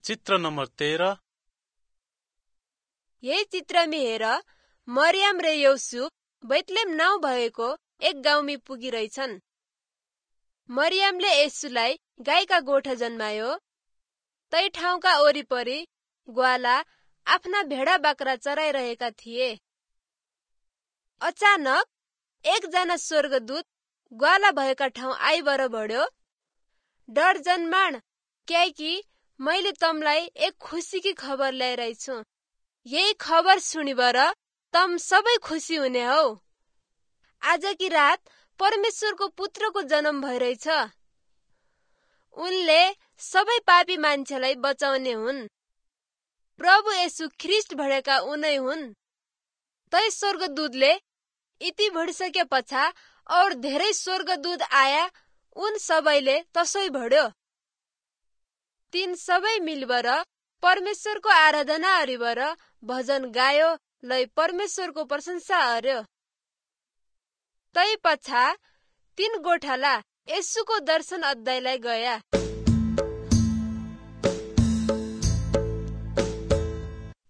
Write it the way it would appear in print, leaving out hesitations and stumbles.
चित्र नम्बर 13। यही चित्रमा हेर, मरियम र यौसुफ बैतलेम नाउँ भएको एक गाउँमा पुगिरहेछन्। मरियमले येशूलाई गाईका गोठा जन्मायो। तै ठाउँका वरिपरि ग्वाला आफ्ना भेडा बाख्रा चराइरहेका थिए। अचानक एकजना स्वर्गदूत ग्वाला भएका ठाउँ आइबर बढ्यो। डर जन्माण, क्याकि मैले तमलाई एक खुसीकी खबर ल्याइरहेछु। यही खबर सुनिबर तम सबै खुसी हुने हौ। आजकी रात परमेश्वरको पुत्रको जन्म भइरहेछ। उनले सबै पापी मान्छेलाई बचाउने हुन्। प्रभु येशू ख्रिस्ट भनेका उनै हुन्। तै स्वर्गदूतले यति भनिसके पछा और धेरै स्वर्गदूत आया, उन सबैले तसै भड्यो। तीन सबै मिलबर परमेश्वरको आराधना गरिबर भजन गायो, लै परमेश्वरको प्रशंसा गर्यो। तै पछा तीन गोठाला येशूको दर्शन अद्दाइलाई गया।